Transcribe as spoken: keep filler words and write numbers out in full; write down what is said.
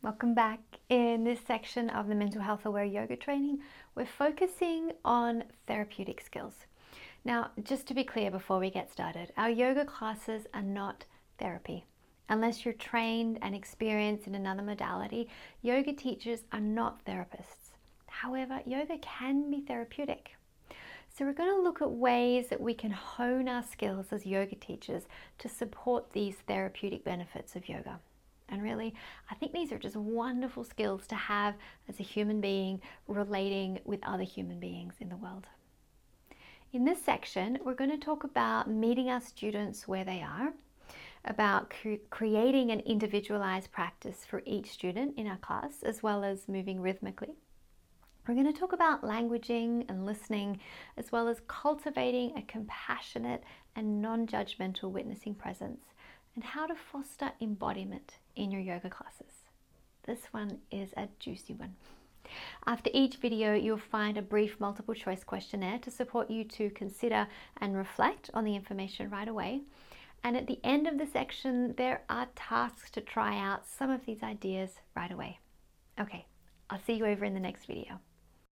Welcome back. In this section of the Mental Health Aware Yoga training, we're focusing on therapeutic skills. Now, just to be clear before we get started, our yoga classes are not therapy. Unless you're trained and experienced in another modality, yoga teachers are not therapists. However, yoga can be therapeutic. So we're going to look at ways that we can hone our skills as yoga teachers to support these therapeutic benefits of yoga. And really, I think these are just wonderful skills to have as a human being relating with other human beings in the world. In this section, we're going to talk about meeting our students where they are, about cre- creating an individualized practice for each student in our class, as well as moving rhythmically. We're going to talk about languaging and listening, as well as cultivating a compassionate and non-judgmental witnessing presence, and how to foster embodiment in your yoga classes. This one is a juicy one. After each video, you'll find a brief multiple choice questionnaire to support you to consider and reflect on the information right away. And at the end of the section, there are tasks to try out some of these ideas right away. Okay, I'll see you over in the next video.